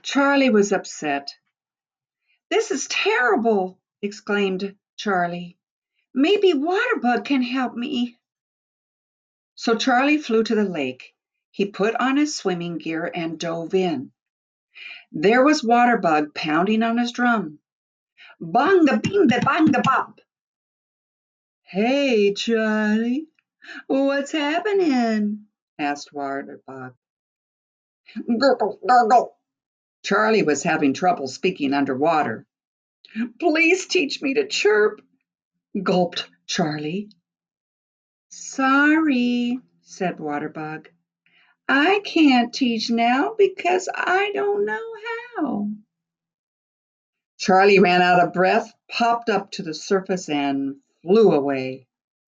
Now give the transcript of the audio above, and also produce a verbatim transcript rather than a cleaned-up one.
Charlie was upset. "This is terrible," exclaimed Charlie. "Maybe Waterbug can help me." So Charlie flew to the lake. He put on his swimming gear and dove in. There was Waterbug pounding on his drum. Bonga binga bonga bop. "Hey, Charlie, what's happening?" asked Waterbug. Gurgle, gurgle. Charlie was having trouble speaking underwater. "Please teach me to chirp," gulped Charlie. "Sorry," said Waterbug. "I can't teach now because I don't know how." Charlie ran out of breath, popped up to the surface, and flew away.